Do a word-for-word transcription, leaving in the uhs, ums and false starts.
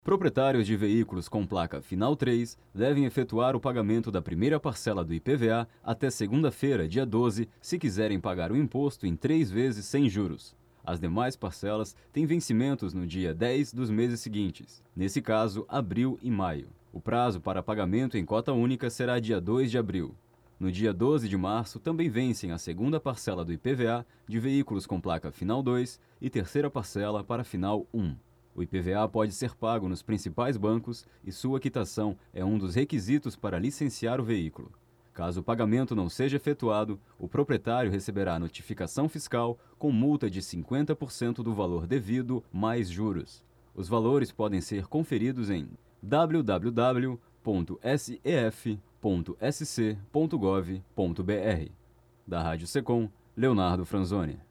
Proprietários de veículos com placa final três devem efetuar o pagamento da primeira parcela do I P V A até segunda-feira, dia doze, se quiserem pagar o imposto em três vezes sem juros. As demais parcelas têm vencimentos no dia dez dos meses seguintes, nesse caso, abril e maio. O prazo para pagamento em cota única será dia dois de abril. No dia doze de março, também vencem a segunda parcela do I P V A de veículos com placa final dois e terceira parcela para final um. O I P V A pode ser pago nos principais bancos e sua quitação é um dos requisitos para licenciar o veículo. Caso o pagamento não seja efetuado, o proprietário receberá notificação fiscal com multa de cinquenta por cento do valor devido mais juros. Os valores podem ser conferidos em w w w ponto s e f ponto s c ponto gov ponto b r. Da Rádio Secom, Leonardo Franzoni.